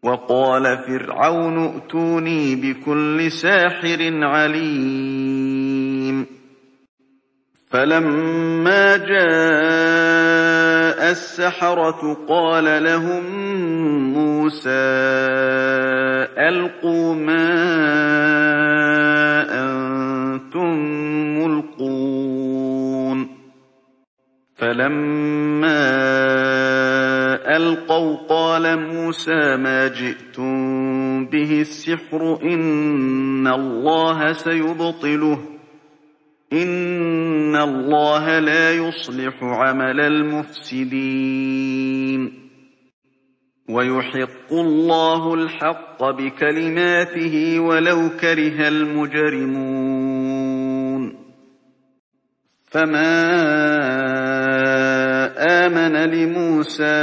وقال فرعون ائتوني بكل ساحر عليم فلما جاء السحرة قال لهم موسى ألقوا ما أنتم ملقون فلما ألقوا قال موسى ما جئتم به السحر إن الله سيبطله إن الله لا يصلح عمل المفسدين ويحق الله الحق بكلماته ولو كره المجرمون فما آمن لموسى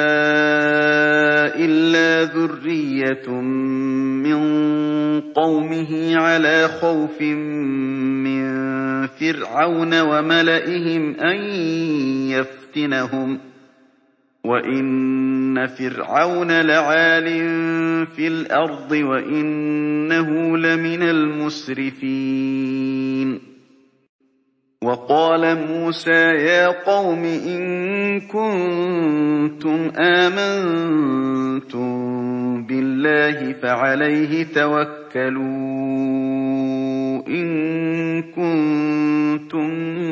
إلا ذرية من قومه على خوف من فرعون وملئهم أن يفتنهم وإن فرعون لعال في الأرض وإنه لمن المسرفين وقال موسى يا قوم إن كنتم آمنتم بالله فعليه توكلوا إن كنتم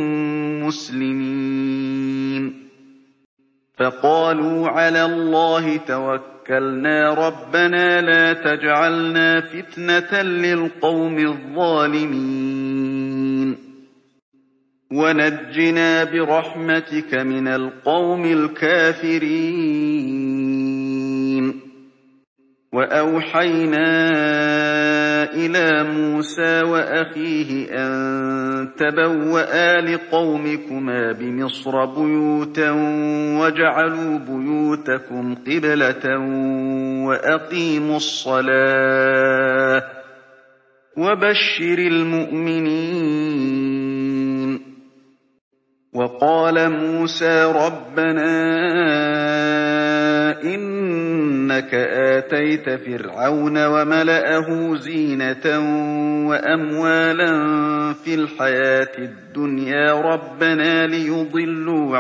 مسلمين فقالوا على الله توكلنا ربنا لا تجعلنا فتنة للقوم الظالمين ونجنا برحمتك من القوم الكافرين وأوحينا إلى موسى وأخيه أن تبوأ لقومكما بمصر بيوتا واجعلوا بيوتكم قبلة وأقيموا الصلاة وبشر المؤمنين وقال موسى ربنا إنك آتيت فرعون وملأه زينة وأموالا في الحياة الدنيا ربنا ليضلوا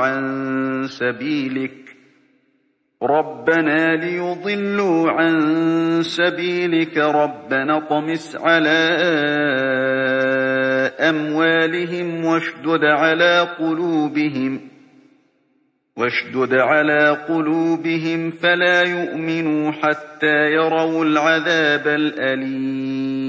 عن سبيلك ربنا طمس على أموالهم واشدد على قلوبهم فلا يؤمنوا حتى يروا العذاب الأليم